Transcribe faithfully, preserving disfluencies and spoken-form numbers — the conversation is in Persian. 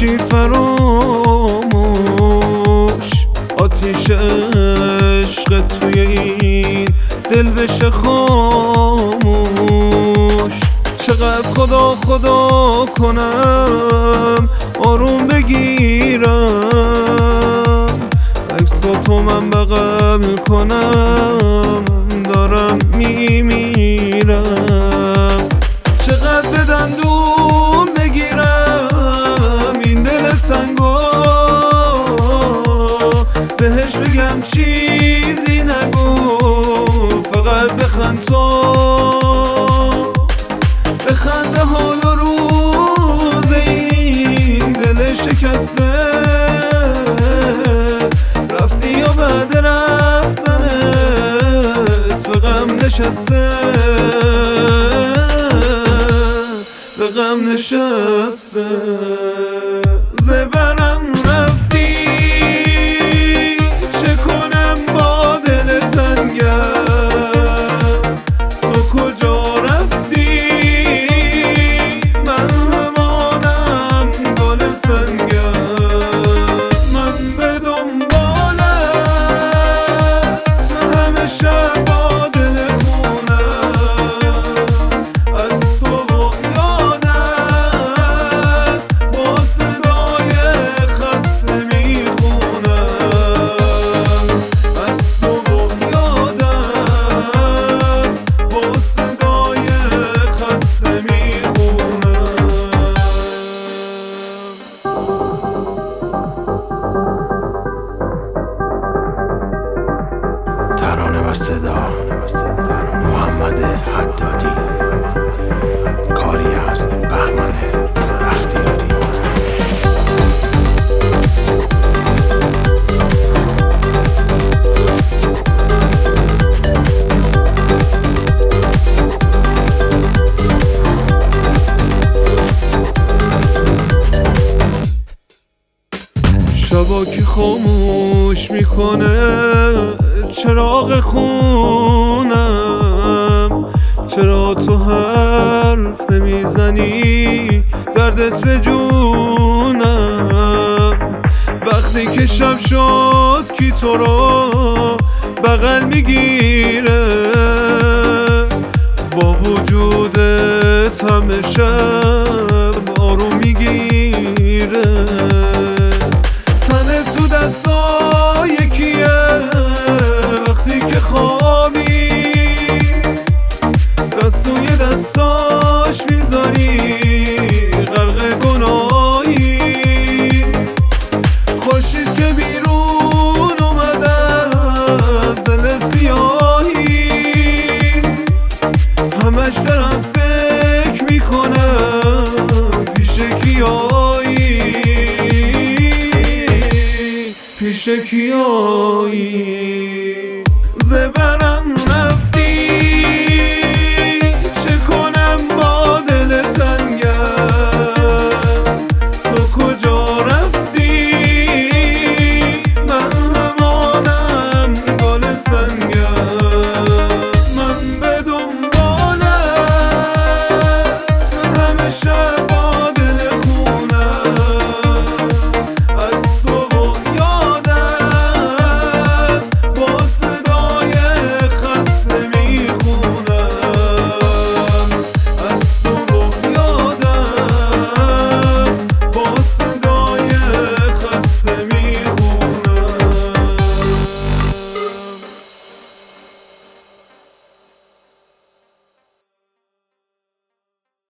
نشید فراموش، آتیش عشق توی این دل بشه خاموش. چقدر خدا خدا کنم آروم بگیرم، عکساتو من بغل کنم دارم میمیرم. چقدر به دندون بگیرم این دل تنگو، بهش بگم چیزی نگو، فقط بخند تو، بخند حال و روز این دل شکسته. رفتی و بعد رفتنت به غم نشسته، به غم نشسته. زبرم رفتی چه کنم با دل تنگم، تو کجا رفتی من همانم گل سنگم. من به دنبالت همه شب با دل خونم، از تو و یادت با صدای خسته میخونم، از تو و یادت با صدای خسته میخونم. ترانه و صدا محمد حدادی، کاری از بهمن بختیاری. شبا که خاموش میکنه چراغ خونم، چرا تو حرف نمیزنی دردت به جونم. وقتی که شب شد کی تو رو بغل میگیره، با وجودت همه شب آروم میگیره. تنت تو دستا یکیه وقتی که خوابی، دستوی دستاش میذاری غرق گناهی. خورشید که بیرون اومده از دل سیاهی، همش دارم فکر میکنم پیش کیایی، پیش کیایی.